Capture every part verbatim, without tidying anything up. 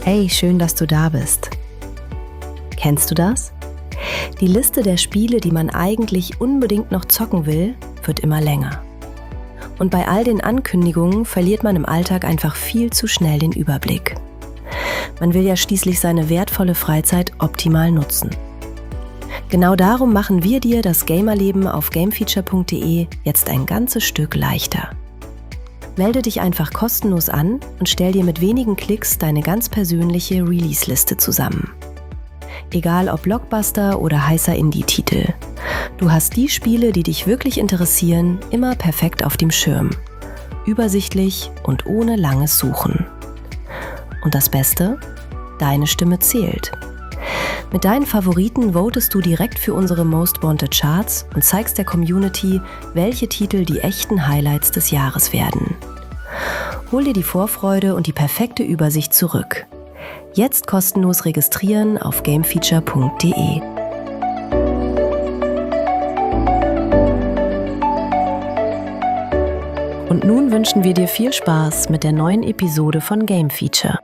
Hey, schön, dass du da bist. Kennst du das? Die Liste der Spiele, die man eigentlich unbedingt noch zocken will, wird immer länger. Und bei all den Ankündigungen verliert man im Alltag einfach viel zu schnell den Überblick. Man will ja schließlich seine wertvolle Freizeit optimal nutzen. Genau darum machen wir dir das Gamerleben auf gamefeature punkt de jetzt ein ganzes Stück leichter. Melde dich einfach kostenlos an und stell dir mit wenigen Klicks deine ganz persönliche Release-Liste zusammen. Egal ob Blockbuster oder heißer Indie-Titel. Du hast die Spiele, die dich wirklich interessieren, immer perfekt auf dem Schirm. Übersichtlich und ohne langes Suchen. Und das Beste? Deine Stimme zählt. Mit deinen Favoriten votest du direkt für unsere Most Wanted Charts und zeigst der Community, welche Titel die echten Highlights des Jahres werden. Hol dir die Vorfreude und die perfekte Übersicht zurück. Jetzt kostenlos registrieren auf gamefeature punkt de. Und nun wünschen wir dir viel Spaß mit der neuen Episode von Game Feature.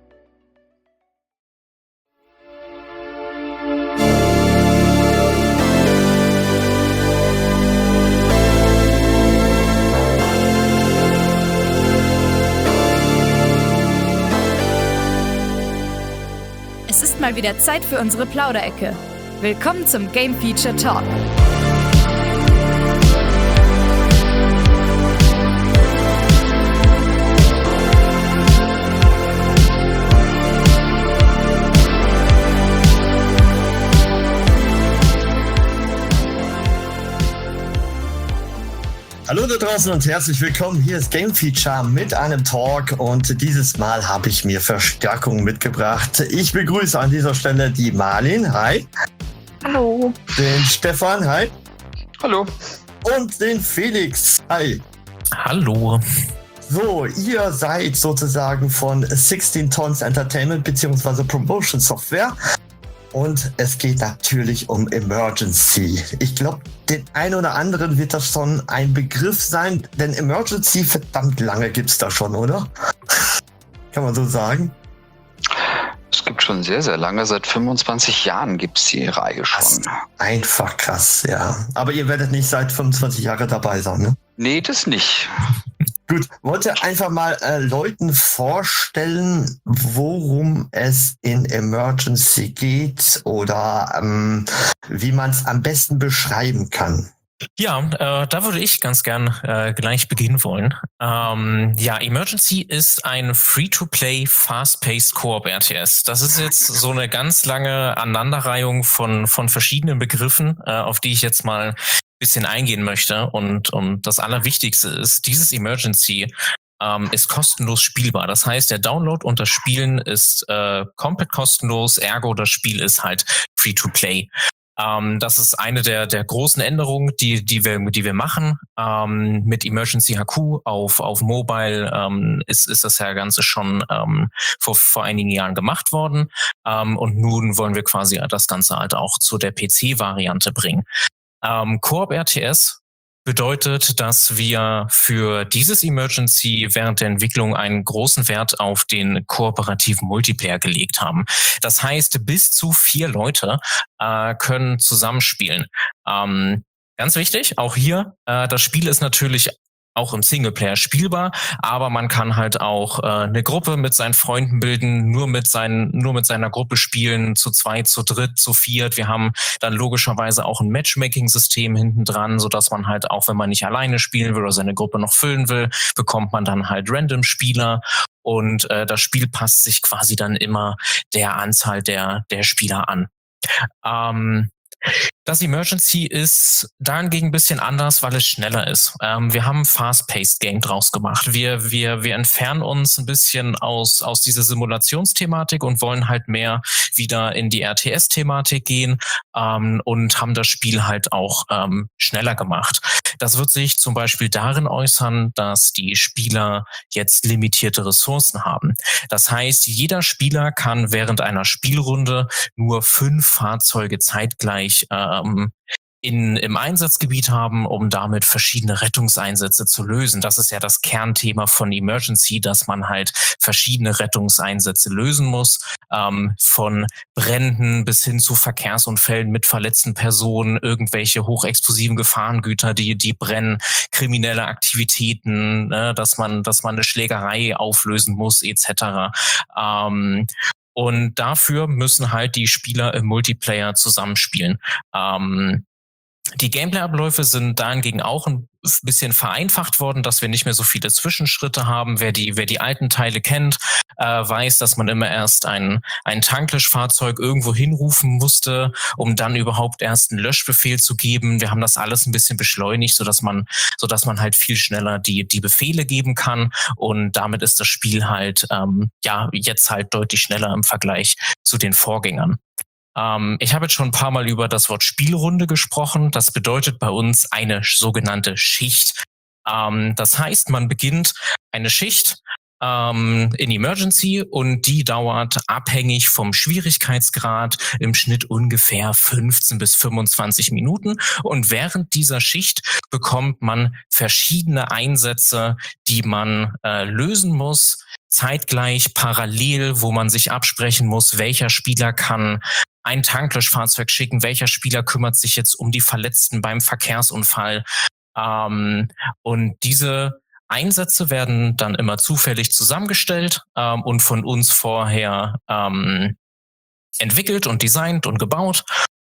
Es ist mal wieder Zeit für unsere Plauderecke. Willkommen zum Game Feature Talk. Hallo da draußen und herzlich willkommen. Hier ist Game Feature mit einem Talk und dieses Mal habe ich mir Verstärkung mitgebracht. Ich begrüße an dieser Stelle die Marlin. Hi. Hallo. Den Stefan. Hi. Hallo. Und den Felix. Hi. Hallo. So, ihr seid sozusagen von sixteen Tons Entertainment bzw. Promotion Software. Und es geht natürlich um Emergency. Ich glaube, den einen oder anderen wird das schon ein Begriff sein, denn Emergency, verdammt lange gibt's da schon, oder? Kann man so sagen? Es gibt schon sehr, sehr lange. Seit fünfundzwanzig Jahren gibt's die Reihe schon. Das ist einfach krass, ja. Aber ihr werdet nicht seit fünfundzwanzig Jahren dabei sein, ne? Nee, das nicht. Gut, wollte einfach mal äh, Leuten vorstellen, worum es in Emergency geht oder ähm, wie man es am besten beschreiben kann. Ja, äh, da würde ich ganz gern äh, gleich beginnen wollen. Ähm, ja, Emergency ist ein Free-to-Play, Fast-Paced Co-op-R T S. Das ist jetzt so eine ganz lange Aneinanderreihung von von verschiedenen Begriffen, äh, auf die ich jetzt mal ein bisschen eingehen möchte. Und, und das Allerwichtigste ist, dieses Emergency ähm, ist kostenlos spielbar. Das heißt, der Download und das Spielen ist äh, komplett kostenlos, ergo das Spiel ist halt Free-to-Play. Ähm, das ist eine der der großen Änderungen, die die wir die wir machen. Ähm, mit Emergency H Q auf auf Mobile ähm, ist ist das ja Ganze schon ähm, vor vor einigen Jahren gemacht worden. Ähm, und nun wollen wir quasi das Ganze halt auch zu der P C-Variante bringen. Ähm, Co-op-R T S bedeutet, dass wir für dieses Emergency während der Entwicklung einen großen Wert auf den kooperativen Multiplayer gelegt haben. Das heißt, bis zu vier Leute äh, können zusammenspielen. Ähm, ganz wichtig, auch hier, äh, das Spiel ist natürlich auch im Singleplayer spielbar, aber man kann halt auch äh, eine Gruppe mit seinen Freunden bilden, nur mit seinen, nur mit seiner Gruppe spielen, zu zweit, zu dritt, zu viert. Wir haben dann logischerweise auch ein Matchmaking-System hinten dran, sodass man halt auch, wenn man nicht alleine spielen will oder seine Gruppe noch füllen will, bekommt man dann halt Random-Spieler und äh, das Spiel passt sich quasi dann immer der Anzahl der der Spieler an. Ähm, Das Emergency ist dahingegen ein bisschen anders, weil es schneller ist. Ähm, wir haben ein Fast-Paced Game draus gemacht. Wir, wir, wir entfernen uns ein bisschen aus, aus dieser Simulationsthematik und wollen halt mehr wieder in die R T S-Thematik gehen, ähm, und haben das Spiel halt auch ähm, schneller gemacht. Das wird sich zum Beispiel darin äußern, dass die Spieler jetzt limitierte Ressourcen haben. Das heißt, jeder Spieler kann während einer Spielrunde nur fünf Fahrzeuge zeitgleich ähm, in, im Einsatzgebiet haben, um damit verschiedene Rettungseinsätze zu lösen. Das ist ja das Kernthema von Emergency, dass man halt verschiedene Rettungseinsätze lösen muss, ähm, von Bränden bis hin zu Verkehrsunfällen mit verletzten Personen, irgendwelche hochexplosiven Gefahrengüter, die, die brennen, kriminelle Aktivitäten, ne, dass man, dass man eine Schlägerei auflösen muss, et cetera. Ähm, und dafür müssen halt die Spieler im Multiplayer zusammenspielen. Ähm, Die Gameplay-Abläufe sind dahingegen auch ein bisschen vereinfacht worden, dass wir nicht mehr so viele Zwischenschritte haben. Wer die, wer die alten Teile kennt, äh, weiß, dass man immer erst ein, ein Tanklöschfahrzeug irgendwo hinrufen musste, um dann überhaupt erst einen Löschbefehl zu geben. Wir haben das alles ein bisschen beschleunigt, sodass man, sodass man halt viel schneller die, die Befehle geben kann. Und damit ist das Spiel halt, ähm, ja, jetzt halt deutlich schneller im Vergleich zu den Vorgängern. Ähm, ich habe jetzt schon ein paar Mal über das Wort Spielrunde gesprochen. Das bedeutet bei uns eine sogenannte Schicht. Ähm, das heißt, man beginnt eine Schicht ähm, in Emergency und die dauert abhängig vom Schwierigkeitsgrad im Schnitt ungefähr fünfzehn bis fünfundzwanzig Minuten. Und während dieser Schicht bekommt man verschiedene Einsätze, die man äh, lösen muss, zeitgleich, parallel, wo man sich absprechen muss, welcher Spieler kann ein Tanklöschfahrzeug schicken, welcher Spieler kümmert sich jetzt um die Verletzten beim Verkehrsunfall. Ähm, und diese Einsätze werden dann immer zufällig zusammengestellt ähm, und von uns vorher ähm, entwickelt und designt und gebaut.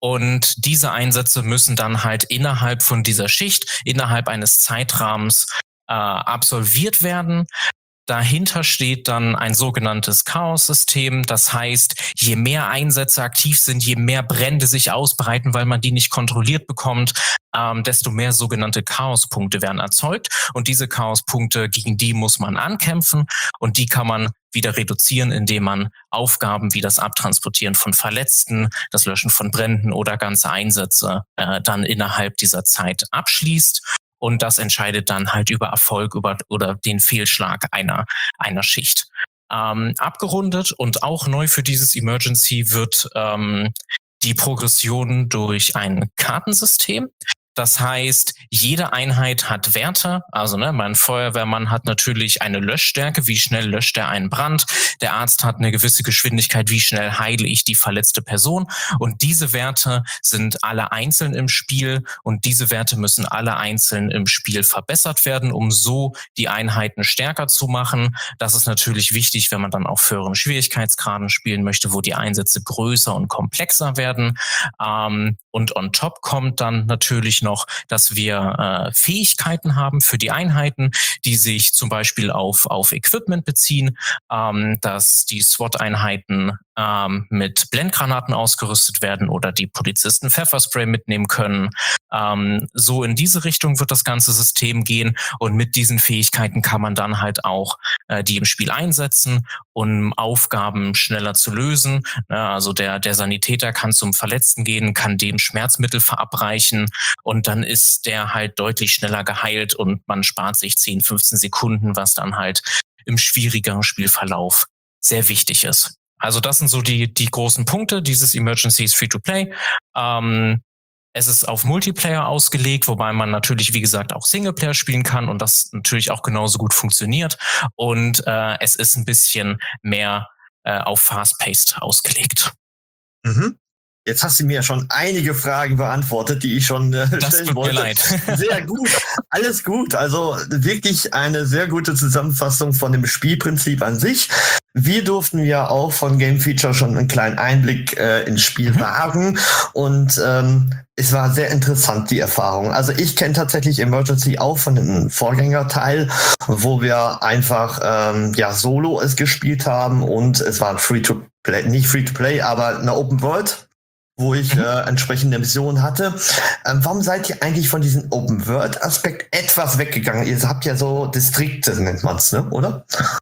Und diese Einsätze müssen dann halt innerhalb von dieser Schicht, innerhalb eines Zeitrahmens äh, absolviert werden. Dahinter steht dann ein sogenanntes Chaos-System. Das heißt, je mehr Einsätze aktiv sind, je mehr Brände sich ausbreiten, weil man die nicht kontrolliert bekommt, ähm, desto mehr sogenannte Chaos-Punkte werden erzeugt. Und diese Chaos-Punkte, gegen die muss man ankämpfen. Und die kann man wieder reduzieren, indem man Aufgaben wie das Abtransportieren von Verletzten, das Löschen von Bränden oder ganze Einsätze äh, dann innerhalb dieser Zeit abschließt. Und das entscheidet dann halt über Erfolg über oder den Fehlschlag einer einer Schicht. Ähm, abgerundet und auch neu für dieses Emergency wird ähm, die Progression durch ein Kartensystem. Das heißt, jede Einheit hat Werte. Also ne, mein Feuerwehrmann hat natürlich eine Löschstärke, wie schnell löscht er einen Brand. Der Arzt hat eine gewisse Geschwindigkeit, wie schnell heile ich die verletzte Person. Und diese Werte sind alle einzeln im Spiel und diese Werte müssen alle einzeln im Spiel verbessert werden, um so die Einheiten stärker zu machen. Das ist natürlich wichtig, wenn man dann auf höheren Schwierigkeitsgraden spielen möchte, wo die Einsätze größer und komplexer werden. Ähm, und on top kommt dann natürlich noch, dass wir äh, Fähigkeiten haben für die Einheiten, die sich zum Beispiel auf, auf Equipment beziehen, ähm, dass die SWAT-Einheiten ähm, mit Blendgranaten ausgerüstet werden oder die Polizisten Pfefferspray mitnehmen können. Ähm, so in diese Richtung wird das ganze System gehen und mit diesen Fähigkeiten kann man dann halt auch äh, die im Spiel einsetzen, um Aufgaben schneller zu lösen. Ja, also der, der Sanitäter kann zum Verletzten gehen, kann dem Schmerzmittel verabreichen und dann ist der halt deutlich schneller geheilt und man spart sich zehn, fünfzehn Sekunden, was dann halt im schwierigeren Spielverlauf sehr wichtig ist. Also das sind so die, die großen Punkte. Dieses Emergency ist Free-to-Play. Ähm, es ist auf Multiplayer ausgelegt, wobei man natürlich, wie gesagt, auch Singleplayer spielen kann und das natürlich auch genauso gut funktioniert. Und äh, es ist ein bisschen mehr äh, auf Fast-Paced ausgelegt. Mhm. Jetzt hast du mir schon einige Fragen beantwortet, die ich schon äh, das stellen tut wollte. Mir leid. Sehr gut, alles gut. Also wirklich eine sehr gute Zusammenfassung von dem Spielprinzip an sich. Wir durften ja auch von Game Feature schon einen kleinen Einblick äh, ins Spiel mhm. wagen und ähm, es war sehr interessant, die Erfahrung. Also ich kenne tatsächlich Emergency auch von dem Vorgängerteil, wo wir einfach ähm, ja solo es gespielt haben und es war ein Free-to-Play, nicht Free-to-Play, aber eine Open World, wo ich mhm. äh, entsprechende Missionen hatte. Ähm, warum seid ihr eigentlich von diesem Open-World-Aspekt etwas weggegangen? Ihr habt ja so Distrikte, nennt man's, ne? Oder?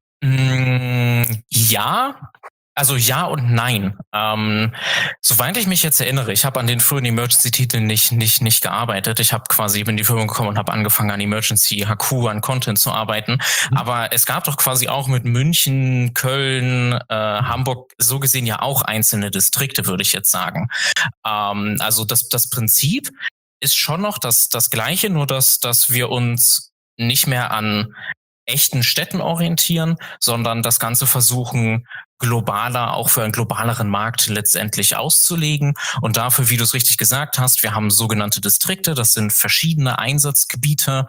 Mm, ja, also ja und nein. Ähm, soweit ich mich jetzt erinnere, ich habe an den frühen Emergency-Titeln nicht nicht nicht gearbeitet. Ich habe quasi in die Firma gekommen und habe angefangen an Emergency H Q, an Content zu arbeiten. Mhm. Aber es gab doch quasi auch mit München, Köln, äh, Hamburg so gesehen ja auch einzelne Distrikte, würde ich jetzt sagen. Ähm, also das das Prinzip ist schon noch das, das Gleiche, nur dass, dass wir uns nicht mehr an echten Städten orientieren, sondern das Ganze versuchen, globaler, auch für einen globaleren Markt letztendlich auszulegen. Und dafür, wie du es richtig gesagt hast, wir haben sogenannte Distrikte, das sind verschiedene Einsatzgebiete.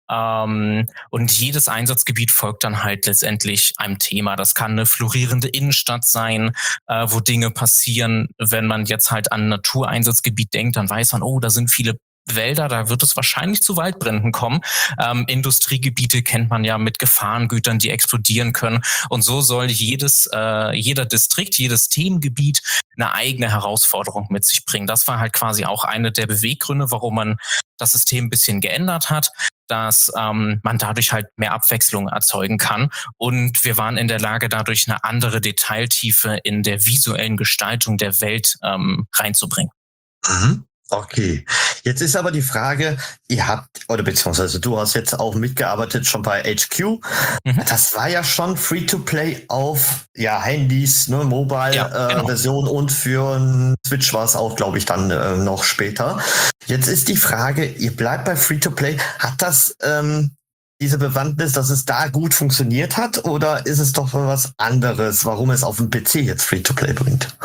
Ähm, und jedes Einsatzgebiet folgt dann halt letztendlich einem Thema. Das kann eine florierende Innenstadt sein, äh, wo Dinge passieren. Wenn man jetzt halt an ein Natureinsatzgebiet denkt, dann weiß man, oh, da sind viele Wälder, da wird es wahrscheinlich zu Waldbränden kommen. Ähm, Industriegebiete kennt man ja mit Gefahrengütern, die explodieren können. Und so soll jedes, äh, jeder Distrikt, jedes Themengebiet eine eigene Herausforderung mit sich bringen. Das war halt quasi auch eine der Beweggründe, warum man das System ein bisschen geändert hat, dass ähm, man dadurch halt mehr Abwechslung erzeugen kann. Und wir waren in der Lage, dadurch eine andere Detailtiefe in der visuellen Gestaltung der Welt ähm, reinzubringen. Mhm. Okay, jetzt ist aber die Frage, ihr habt, oder beziehungsweise du hast jetzt auch mitgearbeitet schon bei H Q. Mhm. Das war ja schon Free-to-Play auf ja Handys, ne, Mobile-Version ja, genau. äh, und für Switch war es auch, glaube ich, dann äh, noch später. Jetzt ist die Frage, ihr bleibt bei Free-to-Play. Hat das ähm, diese Bewandtnis, dass es da gut funktioniert hat, oder ist es doch was anderes, warum es auf dem P C jetzt Free-to-Play bringt?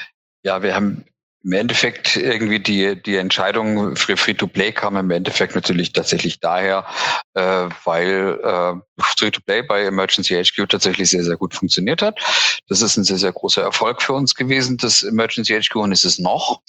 Ja, wir haben im Endeffekt irgendwie die die Entscheidung für Free-to-Play kam im Endeffekt natürlich tatsächlich daher, äh, weil äh, Free-to-Play bei Emergency H Q tatsächlich sehr, sehr gut funktioniert hat. Das ist ein sehr, sehr großer Erfolg für uns gewesen, das Emergency H Q, und ist es noch.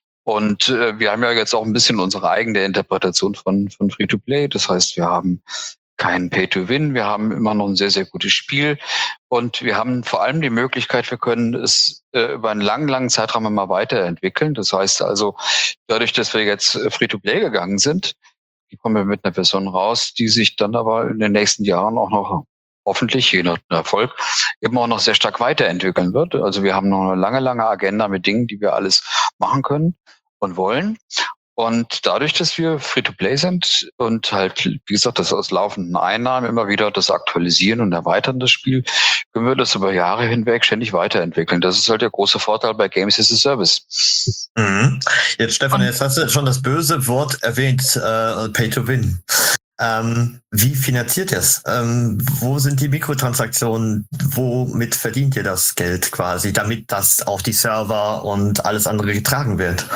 Und äh, wir haben ja jetzt auch ein bisschen unsere eigene Interpretation von von Free-to-Play. Das heißt, wir haben kein Pay-to-Win, wir haben immer noch ein sehr, sehr gutes Spiel und wir haben vor allem die Möglichkeit, wir können es äh, über einen langen, langen Zeitraum immer weiterentwickeln. Das heißt also, dadurch, dass wir jetzt Free-to-Play gegangen sind, kommen wir mit einer Version raus, die sich dann aber in den nächsten Jahren auch noch hoffentlich, je nach Erfolg, eben auch noch sehr stark weiterentwickeln wird. Also wir haben noch eine lange, lange Agenda mit Dingen, die wir alles machen können und wollen. Und dadurch, dass wir Free-to-Play sind und halt, wie gesagt, das aus laufenden Einnahmen immer wieder das aktualisieren und erweitern, das Spiel, können wir das über Jahre hinweg ständig weiterentwickeln. Das ist halt der große Vorteil bei Games as a Service. Mhm. Jetzt, Stefan, jetzt hast du schon das böse Wort erwähnt, äh, Pay-to-Win. Ähm, wie finanziert ihr es? Ähm, wo sind die Mikrotransaktionen? Womit verdient ihr das Geld quasi, damit das auf die Server und alles andere getragen wird?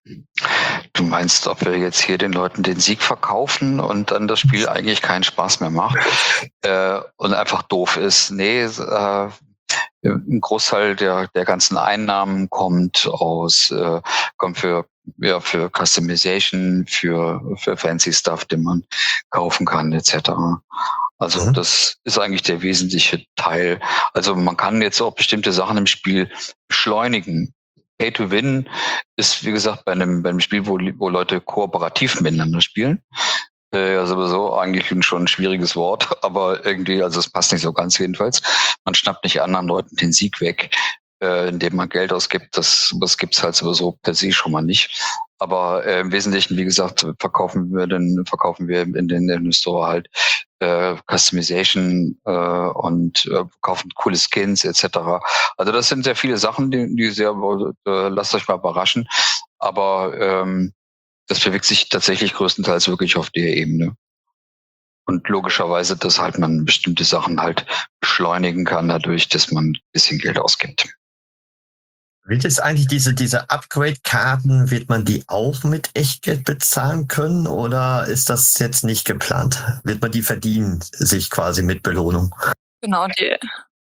Du meinst, ob wir jetzt hier den Leuten den Sieg verkaufen und dann das Spiel eigentlich keinen Spaß mehr macht äh, und einfach doof ist? Nee, äh, ein Großteil der der ganzen Einnahmen kommt aus äh, kommt für ja für Customization, für für fancy Stuff, den man kaufen kann et cetera. Also mhm. das ist eigentlich der wesentliche Teil. Also man kann jetzt auch bestimmte Sachen im Spiel beschleunigen. Pay-to-Win ist, wie gesagt, bei einem, bei einem Spiel, wo, wo Leute kooperativ miteinander spielen. Äh, also sowieso eigentlich schon ein schwieriges Wort, aber irgendwie, also es passt nicht so ganz jedenfalls. Man schnappt nicht anderen Leuten den Sieg weg, äh, indem man Geld ausgibt. Das, das gibt's halt sowieso per se schon mal nicht. Aber äh, im Wesentlichen, wie gesagt, verkaufen wir den, verkaufen wir in den, in den Store halt äh, Customization äh, und äh, kaufen coole Skins et cetera. Also das sind sehr viele Sachen, die, die sehr, äh, lasst euch mal überraschen. Aber ähm, das bewegt sich tatsächlich größtenteils wirklich auf der Ebene. Und logischerweise, dass halt man bestimmte Sachen halt beschleunigen kann, dadurch, dass man ein bisschen Geld ausgibt. Wird es eigentlich diese, diese Upgrade-Karten, wird man die auch mit Echtgeld bezahlen können oder ist das jetzt nicht geplant? Wird man die verdienen, sich quasi mit Belohnung? Genau, die,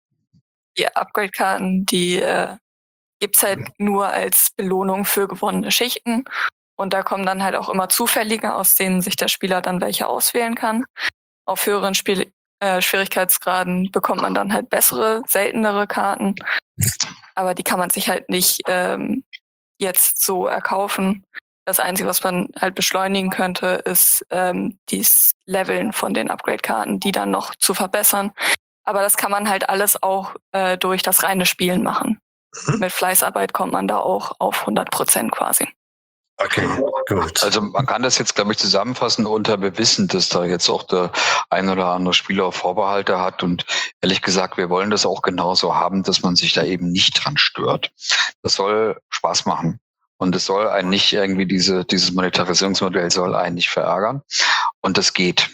die Upgrade-Karten, die äh, gibt's halt nur als Belohnung für gewonnene Schichten. Und da kommen dann halt auch immer Zufällige, aus denen sich der Spieler dann welche auswählen kann. Auf höheren Spiel äh, Schwierigkeitsgraden bekommt man dann halt bessere, seltenere Karten. Aber die kann man sich halt nicht ähm, jetzt so erkaufen. Das Einzige, was man halt beschleunigen könnte, ist ähm, dieses Leveln von den Upgrade-Karten, die dann noch zu verbessern. Aber das kann man halt alles auch äh, durch das reine Spielen machen. Mhm. Mit Fleißarbeit kommt man da auch auf hundert Prozent quasi. Okay, gut. Also man kann das jetzt, glaube ich, zusammenfassen unter wir wissen, dass da jetzt auch der ein oder andere Spieler Vorbehalte hat und ehrlich gesagt, wir wollen das auch genauso haben, dass man sich da eben nicht dran stört. Das soll Spaß machen. Und es soll einen nicht irgendwie diese, dieses Monetarisierungsmodell soll einen nicht verärgern. Und das geht.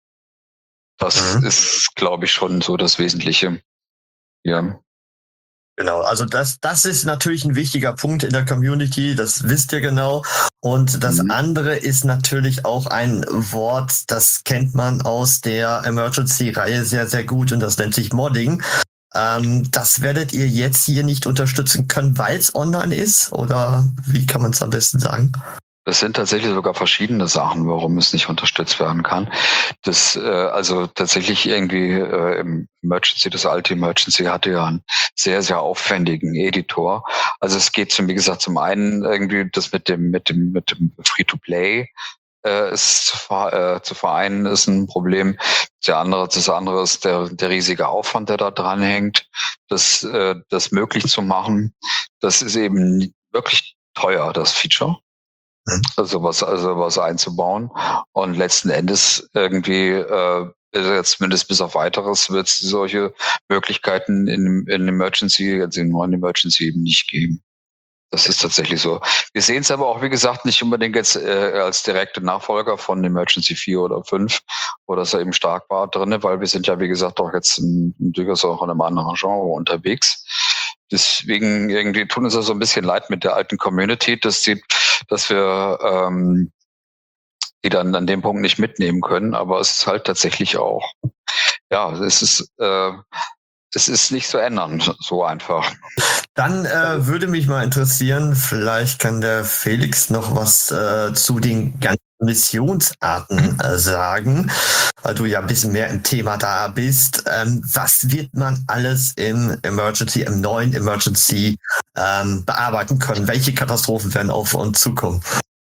Das mhm. ist, glaube ich, schon so das Wesentliche. Ja. Genau, also das, das ist natürlich ein wichtiger Punkt in der Community, das wisst ihr genau. Und das mhm. andere ist natürlich auch ein Wort, das kennt man aus der Emergency-Reihe sehr, sehr gut und das nennt sich Modding. Ähm, das werdet ihr jetzt hier nicht unterstützen können, weil es online ist? Oder wie kann man es am besten sagen? Das sind tatsächlich sogar verschiedene Sachen, warum es nicht unterstützt werden kann. Das, äh, also tatsächlich irgendwie äh, im Emergency, das alte Emergency hatte ja einen sehr, sehr aufwendigen Editor. Also es geht zum, wie gesagt, zum einen irgendwie das mit dem, mit dem, mit dem Free-to-Play äh, ist zu, ver, äh, zu vereinen, ist ein Problem. Der andere, das andere ist der, der riesige Aufwand, der da dran hängt, das, äh, das möglich zu machen. Das ist eben wirklich teuer, das Feature. Also was, also was einzubauen. Und letzten Endes irgendwie, äh, jetzt zumindest bis auf weiteres, wird es solche Möglichkeiten in, in Emergency, also in neuen Emergency eben nicht geben. Das ist tatsächlich so. Wir sehen es aber auch, wie gesagt, nicht unbedingt jetzt äh, als direkte Nachfolger von Emergency vier oder fünf, wo das ja eben stark war drinne, weil wir sind ja, wie gesagt, auch jetzt in, in durchaus auch in einem anderen Genre unterwegs. Deswegen irgendwie tun es ja so ein bisschen leid mit der alten Community, dass die, dass wir ähm, die dann an dem Punkt nicht mitnehmen können. Aber es ist halt tatsächlich auch, ja, es ist äh, es ist nicht zu ändern, so einfach. Dann äh, würde mich mal interessieren, vielleicht kann der Felix noch was äh, zu den ganzen Missionsarten äh, sagen, weil du ja ein bisschen mehr im Thema da bist. Ähm, was wird man alles im Emergency, im neuen Emergency ähm, bearbeiten können? Welche Katastrophen werden auf uns zukommen?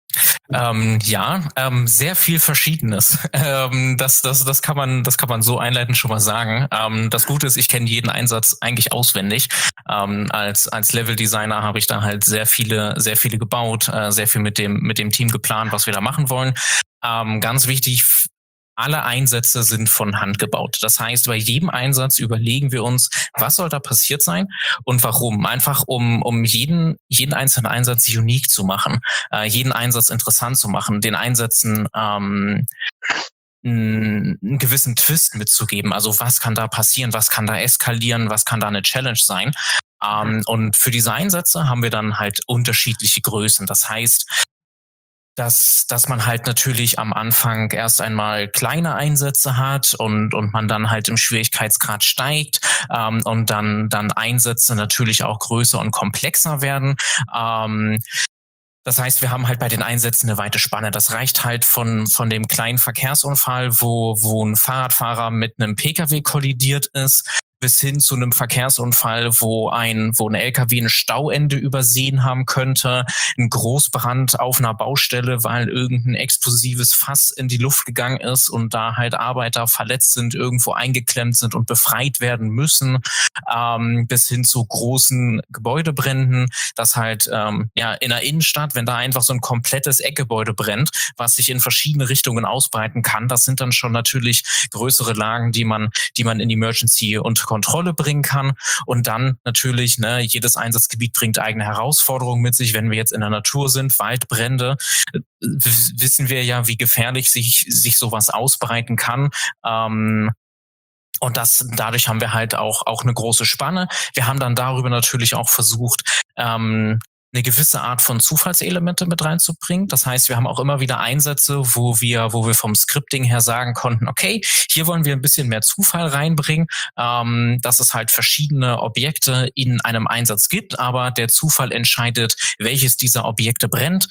Ähm, ja, ähm, sehr viel Verschiedenes. Ähm, das, das, das kann man, das kann man so einleitend schon mal sagen. Ähm, das Gute ist, ich kenne jeden Einsatz eigentlich auswendig. Ähm, als als Level-Designer habe ich da halt sehr viele, sehr viele gebaut, äh, sehr viel mit dem mit dem Team geplant, was wir da machen wollen. Ähm, ganz wichtig. Alle Einsätze sind von Hand gebaut. Das heißt, bei jedem Einsatz überlegen wir uns, was soll da passiert sein und warum. Einfach um um jeden jeden einzelnen Einsatz unique zu machen, äh, jeden Einsatz interessant zu machen, den Einsätzen ähm, einen gewissen Twist mitzugeben. Also was kann da passieren, was kann da eskalieren, was kann da eine Challenge sein. Ähm, und für diese Einsätze haben wir dann halt unterschiedliche Größen. Das heißt, dass dass man halt natürlich am Anfang erst einmal kleine Einsätze hat und und man dann halt im Schwierigkeitsgrad steigt ähm, und dann dann Einsätze natürlich auch größer und komplexer werden. Ähm, Das heißt, wir haben halt bei den Einsätzen eine weite Spanne. Das reicht halt von von dem kleinen Verkehrsunfall, wo wo ein Fahrradfahrer mit einem P K W kollidiert ist, bis hin zu einem Verkehrsunfall, wo ein wo ein L K W ein Stauende übersehen haben könnte, ein Großbrand auf einer Baustelle, weil irgendein explosives Fass in die Luft gegangen ist und da halt Arbeiter verletzt sind, irgendwo eingeklemmt sind und befreit werden müssen, ähm, bis hin zu großen Gebäudebränden, das halt ähm, ja in der Innenstadt, wenn da einfach so ein komplettes Eckgebäude brennt, was sich in verschiedene Richtungen ausbreiten kann, das sind dann schon natürlich größere Lagen, die man die man in Emergency unter Kontrolle bringen kann. Und dann natürlich, ne, jedes Einsatzgebiet bringt eigene Herausforderungen mit sich. Wenn wir jetzt in der Natur sind, Waldbrände, äh, wissen wir ja, wie gefährlich sich sich sowas ausbreiten kann. Ähm, Und das, dadurch haben wir halt auch auch eine große Spanne. Wir haben dann darüber natürlich auch versucht, ähm, eine gewisse Art von Zufallselemente mit reinzubringen. Das heißt, wir haben auch immer wieder Einsätze, wo wir, wo wir vom Scripting her sagen konnten, okay, hier wollen wir ein bisschen mehr Zufall reinbringen, ähm, dass es halt verschiedene Objekte in einem Einsatz gibt, aber der Zufall entscheidet, welches dieser Objekte brennt.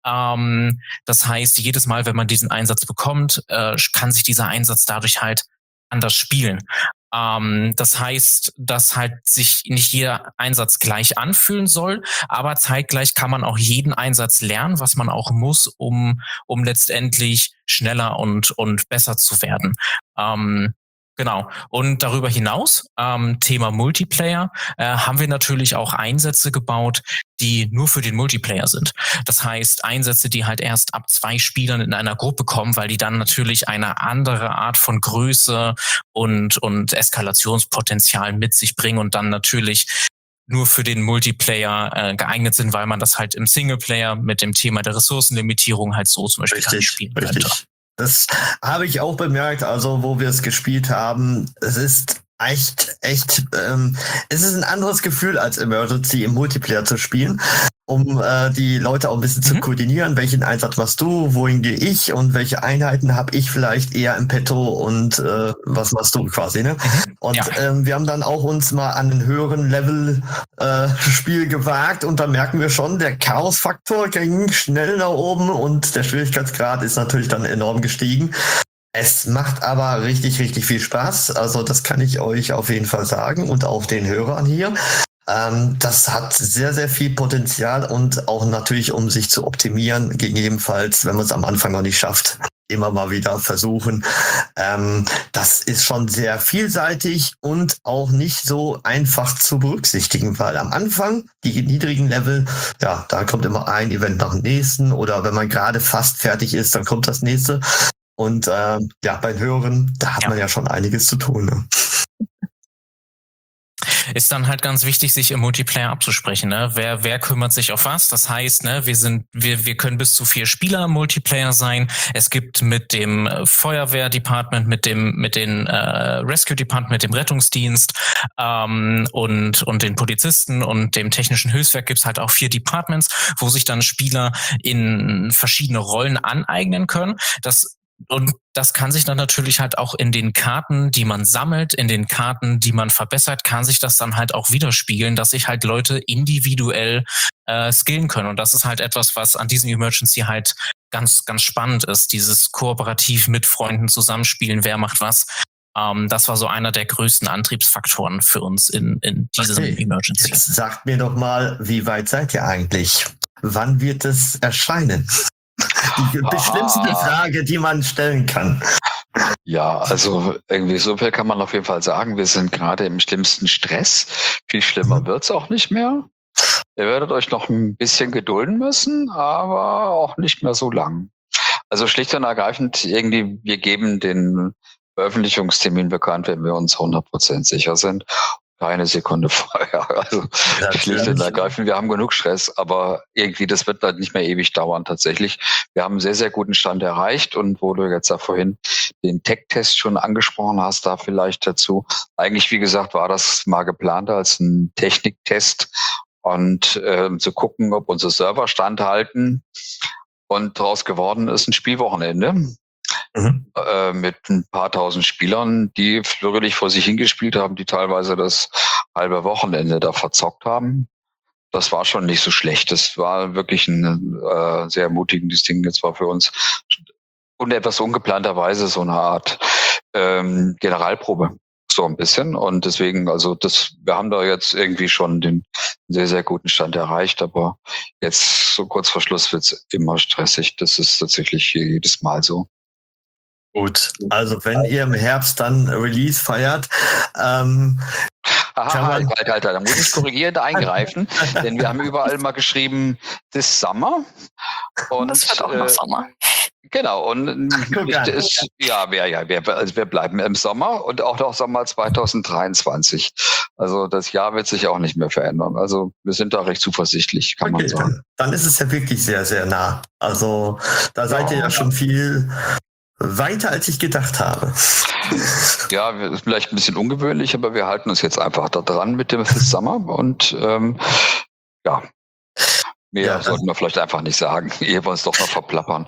Ähm, das heißt, jedes Mal, wenn man diesen Einsatz bekommt, äh, kann sich dieser Einsatz dadurch halt anders spielen. Ähm, das heißt, dass halt sich nicht jeder Einsatz gleich anfühlen soll, aber zeitgleich kann man auch jeden Einsatz lernen, was man auch muss, um um letztendlich schneller und und besser zu werden. Ähm, Genau. Und darüber hinaus, ähm, Thema Multiplayer, äh, haben wir natürlich auch Einsätze gebaut, die nur für den Multiplayer sind. Das heißt, Einsätze, die halt erst ab zwei Spielern in einer Gruppe kommen, weil die dann natürlich eine andere Art von Größe und und Eskalationspotenzial mit sich bringen und dann natürlich nur für den Multiplayer äh, geeignet sind, weil man das halt im Singleplayer mit dem Thema der Ressourcenlimitierung halt so zum Beispiel gar nicht spielen könnte. Richtig. Das habe ich auch bemerkt, also wo wir es gespielt haben. Es ist echt, echt, ähm, es ist ein anderes Gefühl als Emergency im Multiplayer zu spielen, um äh, die Leute auch ein bisschen mhm. zu koordinieren. Welchen Einsatz machst du, wohin gehe ich und welche Einheiten habe ich vielleicht eher im Petto und äh, was machst du quasi, ne? Mhm. Und ja. ähm, wir haben dann auch uns mal an einen höheren Level äh, Spiel gewagt und da merken wir schon, der Chaos-Faktor ging schnell nach oben und der Schwierigkeitsgrad ist natürlich dann enorm gestiegen. Es macht aber richtig, richtig viel Spaß. Also das kann ich euch auf jeden Fall sagen und auch den Hörern hier. Ähm, das hat sehr, sehr viel Potenzial und auch natürlich, um sich zu optimieren, gegebenenfalls, wenn man es am Anfang noch nicht schafft, immer mal wieder versuchen. Ähm, das ist schon sehr vielseitig und auch nicht so einfach zu berücksichtigen, weil am Anfang, die niedrigen Level, ja, da kommt immer ein Event nach dem nächsten oder wenn man gerade fast fertig ist, dann kommt das nächste. Und äh, ja, bei Hören, da hat ja. man ja schon einiges zu tun. Ne? Ist dann halt ganz wichtig, sich im Multiplayer abzusprechen, ne? Wer, wer kümmert sich auf was? Das heißt, ne, wir sind, wir, wir können bis zu vier Spieler im Multiplayer sein. Es gibt mit dem Feuerwehr-Department, mit dem, mit den äh, Rescue-Department, mit dem Rettungsdienst ähm, und und den Polizisten und dem technischen Hilfswerk gibt's halt auch vier Departments, wo sich dann Spieler in verschiedene Rollen aneignen können. Das Und das kann sich dann natürlich halt auch in den Karten, die man sammelt, in den Karten, die man verbessert, kann sich das dann halt auch widerspiegeln, dass sich halt Leute individuell äh, skillen können. Und das ist halt etwas, was an diesem Emergency halt ganz, ganz spannend ist, dieses kooperativ mit Freunden zusammenspielen, wer macht was. Ähm, das war so einer der größten Antriebsfaktoren für uns in, in diesem okay. Emergency. Jetzt sagt mir doch mal, wie weit seid ihr eigentlich? Wann wird es erscheinen? Die beschlimmste ah. Frage, die man stellen kann. Ja, also irgendwie so viel kann man auf jeden Fall sagen. Wir sind gerade im schlimmsten Stress. Viel schlimmer mhm. wird's auch nicht mehr. Ihr werdet euch noch ein bisschen gedulden müssen, aber auch nicht mehr so lang. Also schlicht und ergreifend, irgendwie, wir geben den Veröffentlichungstermin bekannt, wenn wir uns hundert Prozent sicher sind. Keine Sekunde vorher. Also ja, schlicht und ergreifend, wir haben genug Stress, aber irgendwie, das wird halt nicht mehr ewig dauern tatsächlich. Wir haben einen sehr, sehr guten Stand erreicht und wo du jetzt da vorhin den Tech-Test schon angesprochen hast, da vielleicht dazu. Eigentlich, wie gesagt, war das mal geplant als ein Techniktest und äh, zu gucken, ob unsere Server standhalten. Und daraus geworden ist ein Spielwochenende. Mhm. Äh, mit ein paar tausend Spielern, die fröhlich vor sich hingespielt haben, die teilweise das halbe Wochenende da verzockt haben. Das war schon nicht so schlecht. Das war wirklich ein äh, sehr ermutigendes Ding. Das war für uns und etwas ungeplanterweise so eine Art ähm, Generalprobe. So ein bisschen. Und deswegen, also das, wir haben da jetzt irgendwie schon den sehr, sehr guten Stand erreicht, aber jetzt so kurz vor Schluss wird's immer stressig. Das ist tatsächlich jedes Mal so. Gut, also wenn ihr im Herbst dann Release feiert, ähm, Aha, halt, halt, halt, da muss ich korrigierend eingreifen, denn wir haben überall mal geschrieben, this summer. Und das wird auch noch äh, Sommer. Genau, und ist, ja, wir, ja wir, also wir bleiben im Sommer und auch noch Sommer zwanzig dreiundzwanzig. Also das Jahr wird sich auch nicht mehr verändern. Also wir sind da recht zuversichtlich, kann okay, man sagen. Dann, dann ist es ja wirklich sehr, sehr nah. Also da seid ja. ihr ja schon viel weiter, als ich gedacht habe. Ja, ist vielleicht ein bisschen ungewöhnlich, aber wir halten uns jetzt einfach da dran mit dem Sommer und ähm, ja, mehr ja, sollten wir vielleicht einfach nicht sagen, ehe wir uns doch noch verplappern.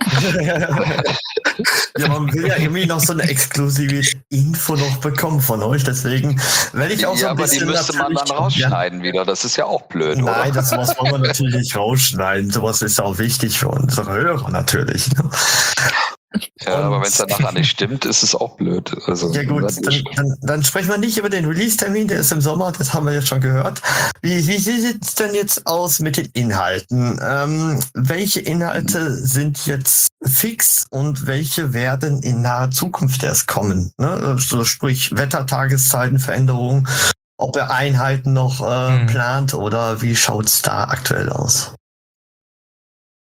Ja, man will ja irgendwie noch so eine exklusive Info noch bekommen von euch, deswegen werde ich auch so ja, ein bisschen... Ja, aber die müsste man dann rausschneiden ja. wieder, das ist ja auch blöd, Nein, oder? das sowas wollen wir natürlich nicht rausschneiden, sowas ist auch wichtig für unsere Hörer natürlich. Ne? Ja, und aber wenn es dann nachher nicht stimmt, ist es auch blöd. Also, ja gut, dann, dann, dann sprechen wir nicht über den Release-Termin, der ist im Sommer, das haben wir jetzt schon gehört. Wie, wie sieht es denn jetzt aus mit den Inhalten? Ähm, welche Inhalte sind jetzt fix und welche werden in naher Zukunft erst kommen? Ne? So, sprich Wetter, Tageszeiten, Veränderungen, ob er Einheiten noch äh, mhm. plant oder wie schaut es da aktuell aus?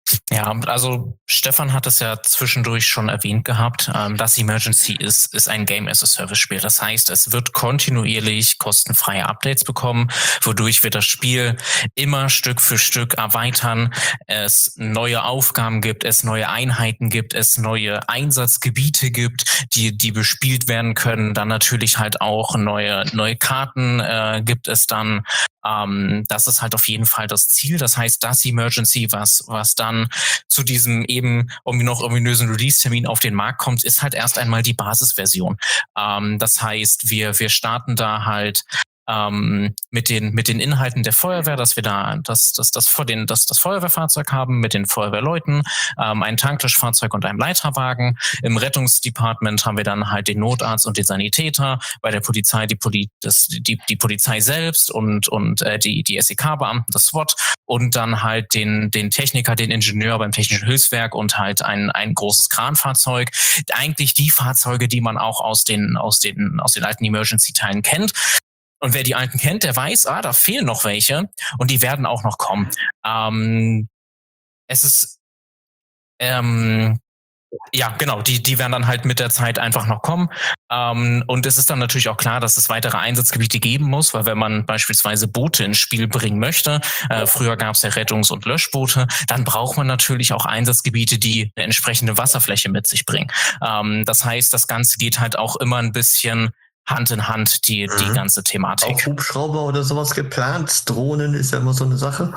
Ja, also Stefan hat es ja zwischendurch schon erwähnt gehabt, ähm, dass Emergency ist, ist ein Game-as-a-Service-Spiel. Das heißt, es wird kontinuierlich kostenfreie Updates bekommen, wodurch wir das Spiel immer Stück für Stück erweitern, es neue Aufgaben gibt, es neue Einheiten gibt, es neue Einsatzgebiete gibt, die die bespielt werden können. Dann natürlich halt auch neue neue Karten äh, gibt es dann. Ähm, das ist halt auf jeden Fall das Ziel. Das heißt, das Emergency, was was dann zu diesem eben noch ominösen Release-Termin auf den Markt kommt, ist halt erst einmal die Basisversion. Ähm, das heißt, wir wir starten da halt ähm, mit den mit den Inhalten der Feuerwehr, dass wir da das das das vor den das das Feuerwehrfahrzeug haben mit den Feuerwehrleuten, ähm, ein Tanklöschfahrzeug und einem Leiterwagen. Im Rettungsdepartment haben wir dann halt den Notarzt und den Sanitäter. Bei der Polizei die Poli das die die Polizei selbst und und äh, die die S E K-Beamten, das SWAT und dann halt den den Techniker, den Ingenieur beim Technischen Hilfswerk und halt ein ein großes Kranfahrzeug. Eigentlich die Fahrzeuge, die man auch aus den aus den aus den alten Emergency-Teilen kennt. Und wer die alten kennt, der weiß, ah, da fehlen noch welche und die werden auch noch kommen. Ähm, es ist, ähm, ja, genau, die die werden dann halt mit der Zeit einfach noch kommen. Ähm, und es ist dann natürlich auch klar, dass es weitere Einsatzgebiete geben muss, weil wenn man beispielsweise Boote ins Spiel bringen möchte, äh, früher gab es ja Rettungs- und Löschboote, dann braucht man natürlich auch Einsatzgebiete, die eine entsprechende Wasserfläche mit sich bringen. Ähm, das heißt, das Ganze geht halt auch immer ein bisschen Hand in Hand, die, mhm. die ganze Thematik. Auch Hubschrauber oder sowas geplant? Drohnen ist ja immer so eine Sache.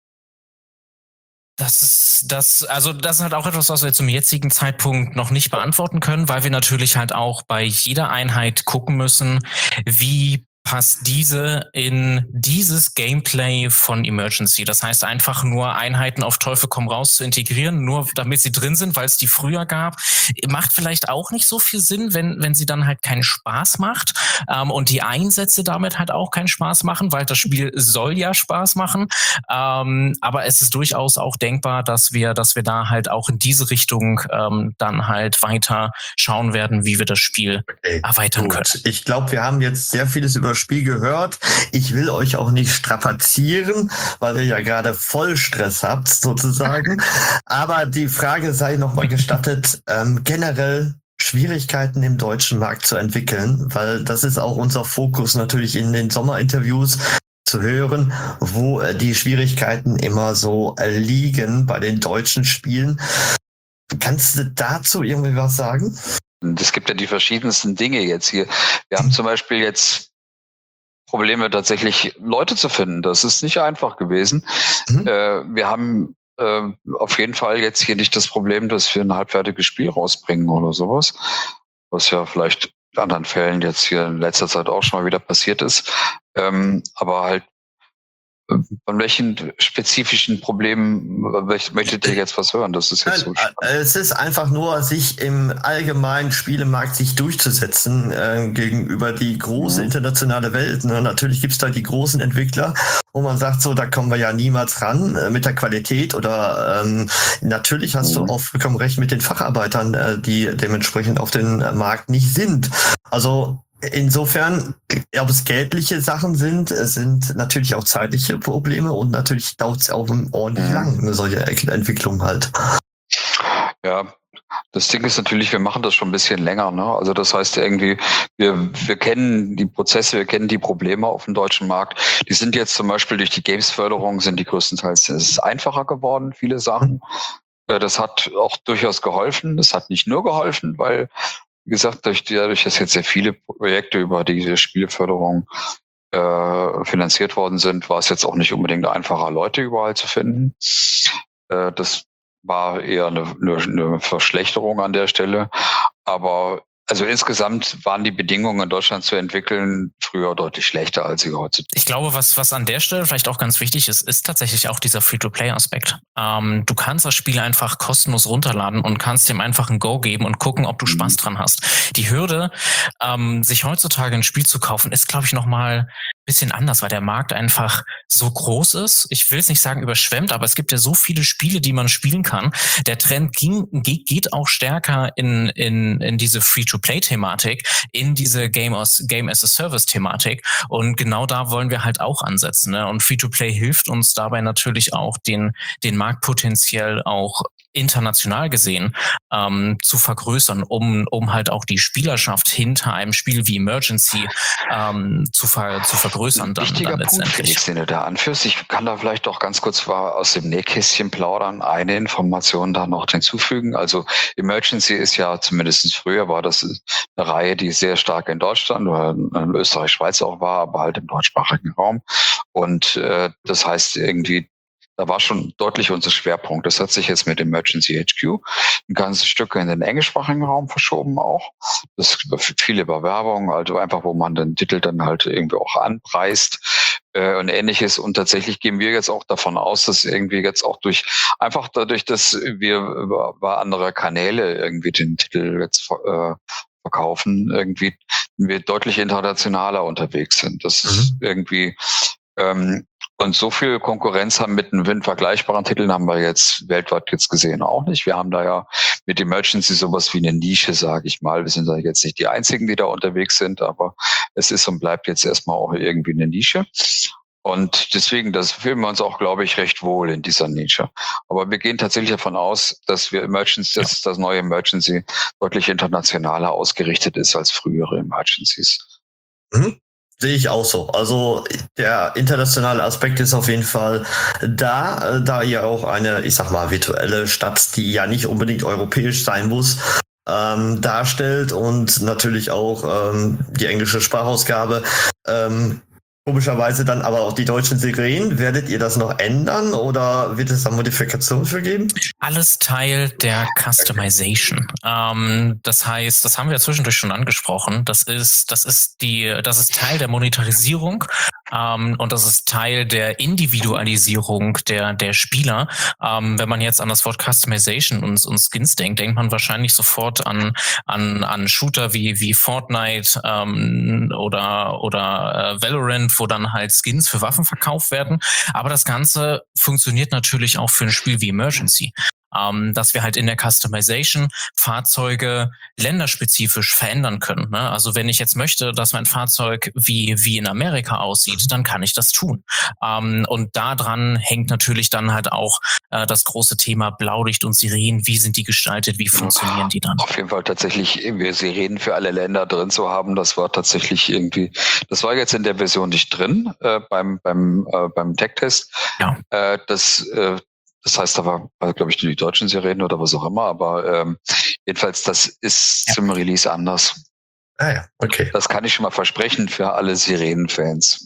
Das ist das, also das ist halt auch etwas, was wir zum jetzigen Zeitpunkt noch nicht beantworten können, weil wir natürlich halt auch bei jeder Einheit gucken müssen, wie passt diese in dieses Gameplay von Emergency. Das heißt, einfach nur Einheiten auf Teufel komm raus zu integrieren, nur damit sie drin sind, weil es die früher gab, macht vielleicht auch nicht so viel Sinn, wenn wenn sie dann halt keinen Spaß macht ähm, und die Einsätze damit halt auch keinen Spaß machen, weil das Spiel soll ja Spaß machen. Ähm, aber es ist durchaus auch denkbar, dass wir dass wir da halt auch in diese Richtung ähm, dann halt weiter schauen werden, wie wir das Spiel okay, erweitern gut. können. Ich glaube, wir haben jetzt sehr vieles über Spiel gehört. Ich will euch auch nicht strapazieren, weil ihr ja gerade voll Stress habt, sozusagen. Aber die Frage sei nochmal gestattet, ähm, generell Schwierigkeiten im deutschen Markt zu entwickeln, weil das ist auch unser Fokus natürlich in den Sommerinterviews zu hören, wo äh, die Schwierigkeiten immer so äh, liegen bei den deutschen Spielen. Kannst du dazu irgendwie was sagen? Es gibt ja die verschiedensten Dinge jetzt hier. Wir haben zum Beispiel jetzt Probleme, tatsächlich Leute zu finden. Das ist nicht einfach gewesen. Mhm. Äh, wir haben äh, auf jeden Fall jetzt hier nicht das Problem, dass wir ein halbfertiges Spiel rausbringen oder sowas, was ja vielleicht in anderen Fällen jetzt hier in letzter Zeit auch schon mal wieder passiert ist. Ähm, aber halt von welchen spezifischen Problemen möchtet ihr jetzt was hören? Das ist jetzt so spannend. Es ist einfach nur, sich im allgemeinen Spielemarkt sich durchzusetzen äh, gegenüber die große internationale Welt. Ne? Natürlich gibt's da die großen Entwickler, wo man sagt, so, da kommen wir ja niemals ran äh, mit der Qualität. Oder ähm, natürlich hast mhm. du auch vollkommen recht mit den Facharbeitern, äh, die dementsprechend auf den Markt nicht sind. Also insofern, ob es geldliche Sachen sind, es sind natürlich auch zeitliche Probleme und natürlich dauert es auch ordentlich mhm. lang, eine solche Entwicklung halt. Ja, das Ding ist natürlich, wir machen das schon ein bisschen länger, ne? Also das heißt irgendwie, wir, wir kennen die Prozesse, wir kennen die Probleme auf dem deutschen Markt. Die sind jetzt zum Beispiel durch die Games-Förderung sind die größtenteils, es ist einfacher geworden, viele Sachen. Mhm. Das hat auch durchaus geholfen. Das hat nicht nur geholfen, weil wie gesagt, durch, dadurch, dass jetzt sehr viele Projekte über diese Spieleförderung äh, finanziert worden sind, war es jetzt auch nicht unbedingt einfacher, Leute überall zu finden. Äh, das war eher eine, eine, eine Verschlechterung an der Stelle. Aber also insgesamt waren die Bedingungen in Deutschland zu entwickeln früher deutlich schlechter, als sie heute sind. Ich glaube, was was an der Stelle vielleicht auch ganz wichtig ist, ist tatsächlich auch dieser Free-to-Play-Aspekt. Ähm, du kannst das Spiel einfach kostenlos runterladen und kannst dem einfach ein Go geben und gucken, ob du mhm. Spaß dran hast. Die Hürde, ähm, sich heutzutage ein Spiel zu kaufen, ist, glaube ich, nochmal ein bisschen anders, weil der Markt einfach so groß ist. Ich will es nicht sagen überschwemmt, aber es gibt ja so viele Spiele, die man spielen kann. Der Trend ging, geht auch stärker in, in, in diese Free-to-Play-Thematik, in diese Game as, Game as a Service-Thematik. Und genau da wollen wir halt auch ansetzen. Ne? Und Free-to-Play hilft uns dabei natürlich auch, den, den Markt potenziell auch international gesehen ähm, zu vergrößern, um um halt auch die Spielerschaft hinter einem Spiel wie Emergency ähm, zu, ver, zu vergrößern. Dann, Wichtiger dann Punkt, Felix, den du da anführst. Ich kann da vielleicht auch ganz kurz aus dem Nähkästchen plaudern, eine Information da noch hinzufügen. Also Emergency ist ja, zumindest früher war das eine Reihe, die sehr stark in Deutschland oder in Österreich, Schweiz auch war, aber halt im deutschsprachigen Raum. Und äh, das heißt irgendwie, da war schon deutlich unser Schwerpunkt. Das hat sich jetzt mit Emergency H Q ein ganzes Stück in den englischsprachigen Raum verschoben auch. Das ist viele Bewerbungen, also einfach, wo man den Titel dann halt irgendwie auch anpreist äh, und Ähnliches. Und tatsächlich gehen wir jetzt auch davon aus, dass irgendwie jetzt auch durch, einfach dadurch, dass wir über, über andere Kanäle irgendwie den Titel jetzt äh, verkaufen, irgendwie wir deutlich internationaler unterwegs sind. Das ist mhm. irgendwie ähm, und so viel Konkurrenz haben mit den vergleichbaren Titeln haben wir jetzt weltweit jetzt gesehen auch nicht. Wir haben da ja mit Emergency sowas wie eine Nische, sage ich mal. Wir sind da jetzt nicht die Einzigen, die da unterwegs sind, aber es ist und bleibt jetzt erstmal auch irgendwie eine Nische. Und deswegen, das fühlen wir uns auch, glaube ich, recht wohl in dieser Nische. Aber wir gehen tatsächlich davon aus, dass wir Emergency, ja. dass das neue Emergency deutlich internationaler ausgerichtet ist als frühere Emergencies. Mhm. Sehe ich auch so. Also der internationale Aspekt ist auf jeden Fall da, da ihr auch eine, ich sag mal, virtuelle Stadt, die ja nicht unbedingt europäisch sein muss, ähm, darstellt und natürlich auch ähm, die englische Sprachausgabe. Ähm, Komischerweise dann aber auch die deutschen Sirenen. Werdet ihr das noch ändern oder wird es da Modifikationen für geben? Alles Teil der Customization. Ähm, das heißt, das haben wir ja zwischendurch schon angesprochen. Das ist, das ist die, das ist Teil der Monetarisierung ähm, und das ist Teil der Individualisierung der der Spieler. Ähm, wenn man jetzt an das Wort Customization und, und Skins denkt, denkt man wahrscheinlich sofort an an an Shooter wie wie Fortnite ähm, oder oder äh, Valorant, wo dann halt Skins für Waffen verkauft werden. Aber das Ganze funktioniert natürlich auch für ein Spiel wie Emergency. Ähm, dass wir halt in der Customization Fahrzeuge länderspezifisch verändern können. Ne? Also wenn ich jetzt möchte, dass mein Fahrzeug wie wie in Amerika aussieht, dann kann ich das tun. Ähm, und daran hängt natürlich dann halt auch äh, das große Thema Blaulicht und Sirenen. Wie sind die gestaltet? Wie funktionieren die dann? Auf jeden Fall tatsächlich irgendwie Sirenen für alle Länder drin zu haben, das war tatsächlich irgendwie, das war jetzt in der Version nicht drin äh, beim beim äh, beim Tech-Test. Ja. Äh, das äh, Das heißt, da war, war glaube ich, die deutschen Sirenen oder was auch immer, aber ähm, jedenfalls, das ist ja. zum Release anders. Ah ja, okay. Das kann ich schon mal versprechen für alle Sirenen-Fans.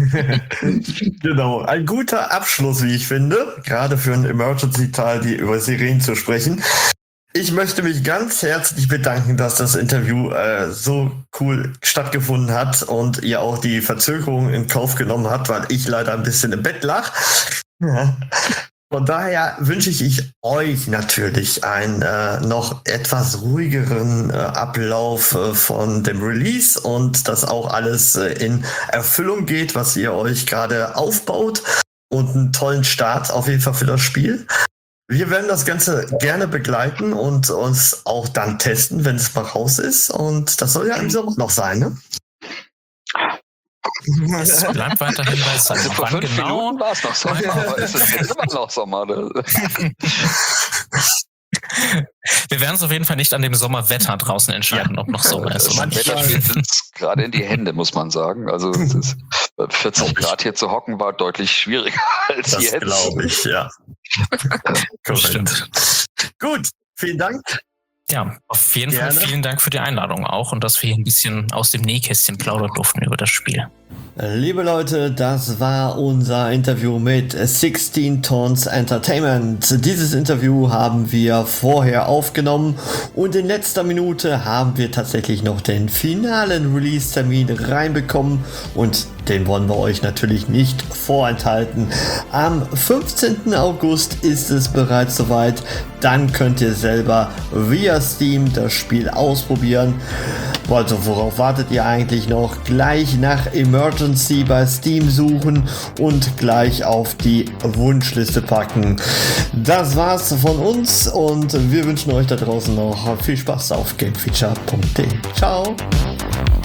Genau, ein guter Abschluss, wie ich finde, gerade für einen Emergency-Teil, die über Sirenen zu sprechen. Ich möchte mich ganz herzlich bedanken, dass das Interview äh, so cool stattgefunden hat und ihr auch die Verzögerung in Kauf genommen habt, weil ich leider ein bisschen im Bett lag. Ja. Von daher wünsche ich euch natürlich einen äh, noch etwas ruhigeren äh, Ablauf äh, von dem Release und dass auch alles äh, in Erfüllung geht, was ihr euch gerade aufbaut und einen tollen Start auf jeden Fall für das Spiel. Wir werden das Ganze gerne begleiten und uns auch dann testen, wenn es mal raus ist, und das soll ja im Sommer noch sein, ne? Es bleibt weiterhin bei Sommer. Also vor Wann fünf genau? Minuten war es noch Sommer, aber ist es jetzt immer noch Sommer? Wir werden es auf jeden Fall nicht an dem Sommerwetter draußen entscheiden, ja. ob noch Sommer ist. Mein Wetter spielt uns gerade in die Hände, muss man sagen. Also es ist, vierzig Grad hier zu hocken war deutlich schwieriger als das jetzt. Das glaube ich, ja. Stimmt. Gut, vielen Dank. Ja, auf jeden Gerne. Fall vielen Dank für die Einladung auch und dass wir hier ein bisschen aus dem Nähkästchen plaudern durften über das Spiel. Liebe Leute, das war unser Interview mit sixteen Tons Entertainment. Dieses Interview haben wir vorher aufgenommen und in letzter Minute haben wir tatsächlich noch den finalen Release-Termin reinbekommen und den wollen wir euch natürlich nicht vorenthalten. Am fünfzehnten August ist es bereits soweit. Dann könnt ihr selber via Steam das Spiel ausprobieren. Also worauf wartet ihr eigentlich noch? Gleich nach Emergency Emergency bei Steam suchen und gleich auf die Wunschliste packen. Das war's von uns und wir wünschen euch da draußen noch viel Spaß auf gamefeature punkt de. Ciao!